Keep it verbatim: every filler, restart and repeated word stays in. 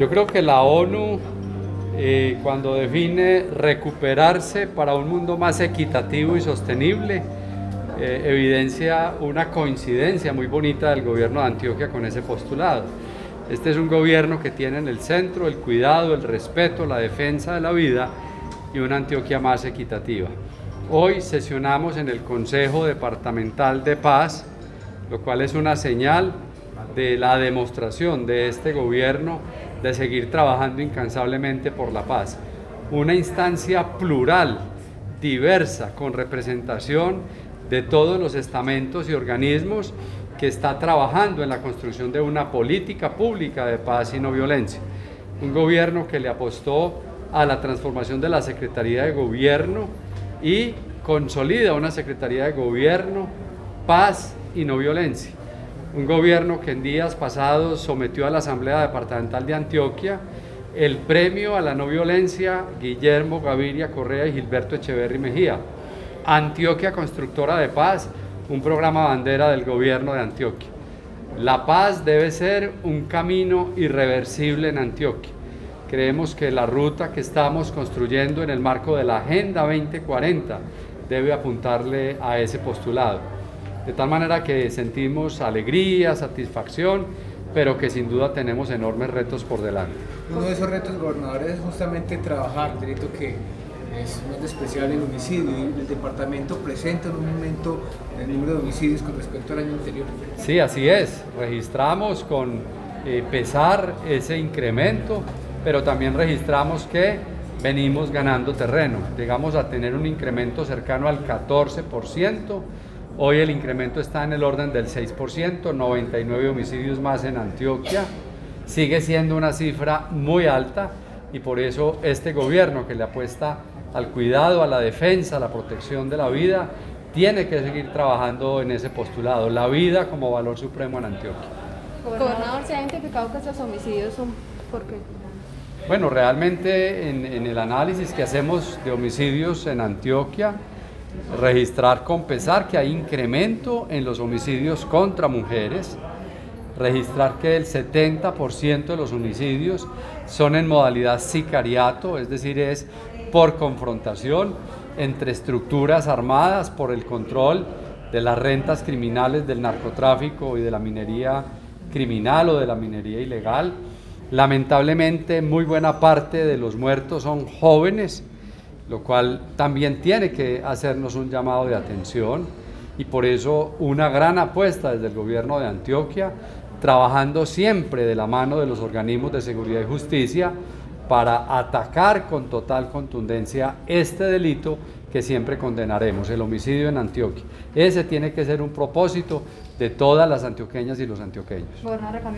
Yo creo que la ONU, eh, cuando define recuperarse para un mundo más equitativo y sostenible, eh, evidencia una coincidencia muy bonita del gobierno de Antioquia con ese postulado. Este es un gobierno que tiene en el centro el cuidado, el respeto, la defensa de la vida y una Antioquia más equitativa. Hoy sesionamos en el Consejo Departamental de Paz, lo cual es una señal de la demostración de este gobierno de seguir trabajando incansablemente por la paz. Una instancia plural, diversa, con representación de todos los estamentos y organismos que está trabajando en la construcción de una política pública de paz y no violencia. Un gobierno que le apostó a la transformación de la Secretaría de Gobierno y consolida una Secretaría de Gobierno, paz y no violencia. Un gobierno que en días pasados sometió a la Asamblea Departamental de Antioquia el premio a la no violencia Guillermo Gaviria Correa y Gilberto Echeverry Mejía. Antioquia Constructora de Paz, un programa bandera del gobierno de Antioquia. La paz debe ser un camino irreversible en Antioquia. Creemos que la ruta que estamos construyendo en el marco de la Agenda veinte cuarenta debe apuntarle a ese postulado. De tal manera que sentimos alegría, satisfacción, pero que sin duda tenemos enormes retos por delante. Uno de esos retos, gobernador, es justamente trabajar, delito que es más especial el homicidio, y el departamento presenta en un momento el número de homicidios con respecto al año anterior. Sí, así es, registramos con eh, pesar ese incremento, pero también registramos que venimos ganando terreno, llegamos a tener un incremento cercano al catorce por ciento. Hoy el incremento está en el orden del seis por ciento, noventa y nueve homicidios más en Antioquia. Sigue siendo una cifra muy alta y por eso este gobierno que le apuesta al cuidado, a la defensa, a la protección de la vida, tiene que seguir trabajando en ese postulado, la vida como valor supremo en Antioquia. Gobernador, ¿se ha identificado que estos homicidios son por qué? Bueno, realmente en, en el análisis que hacemos de homicidios en Antioquia, registrar con pesar que hay incremento en los homicidios contra mujeres, registrar que el setenta por ciento de los homicidios son en modalidad sicariato, es decir, es por confrontación entre estructuras armadas por el control de las rentas criminales del narcotráfico y de la minería criminal o de la minería ilegal. Lamentablemente, muy buena parte de los muertos son jóvenes, lo cual también tiene que hacernos un llamado de atención y por eso una gran apuesta desde el gobierno de Antioquia, trabajando siempre de la mano de los organismos de seguridad y justicia para atacar con total contundencia este delito que siempre condenaremos, el homicidio en Antioquia. Ese tiene que ser un propósito de todas las antioqueñas y los antioqueños.